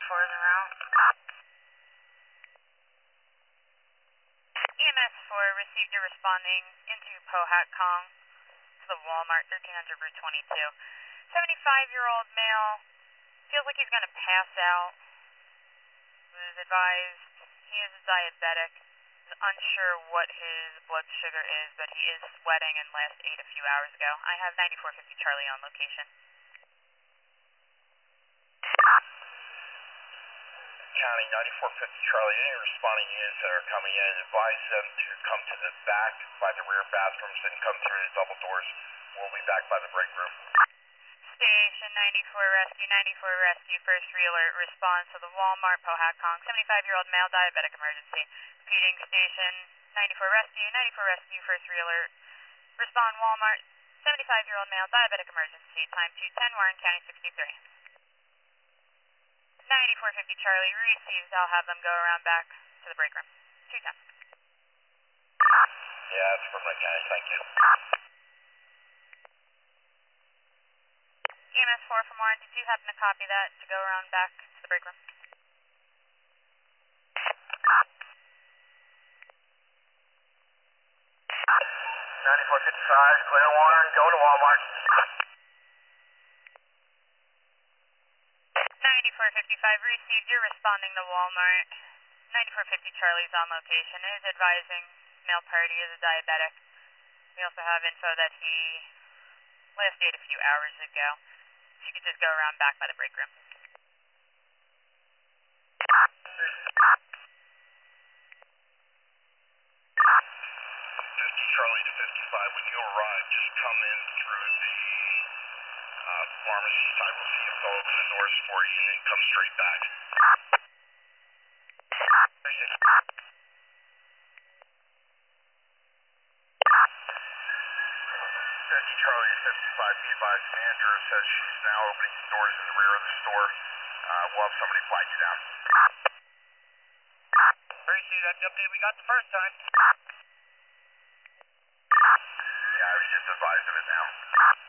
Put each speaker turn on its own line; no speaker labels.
For the round. EMS 4 received a responding into Pohat Kong to the Walmart, 1300 Route 22. 75-year-old male, feels like he's going to pass out. Was advised he is a diabetic. Is unsure what his blood sugar is, but he is sweating and last ate a few hours ago. I have 9450 Charlie on location.
County 9450 Charlie, any responding units that are coming in, advise them to come to the back by the rear bathrooms and come through the double doors. We'll be back by the break room.
Station 94 Rescue, first realer, response to the Walmart, Pohat Kong, 75-year-old male, diabetic emergency. Repeating, Station 94 Rescue, first realer, respond Walmart, 75-year-old male, diabetic emergency, time 210, Warren County 63. 9450 Charlie receives, I'll have them go around back to the break room. 210.
Yeah, that's from my county, thank you.
EMS 4 from Warren, did you happen to copy that to go around back to the break room?
9455, clear Warren, going to Walmart.
9455 received, you're responding to Walmart. 9450 Charlie's on location, is advising male party is a diabetic. We also have info that he last ate a few hours ago. So you could just go around back by the break room.
50 Charlie to 55, when you arrive, just come in through the pharmacy side. We'll see if they'll open the doors for you and then come straight back. 50 Charlie to 55, be advised, manager says she's now opening the doors in the rear of the store. We'll have somebody flag you down.
Appreciate that update we got the first time.
Yeah, I was just advised of it now.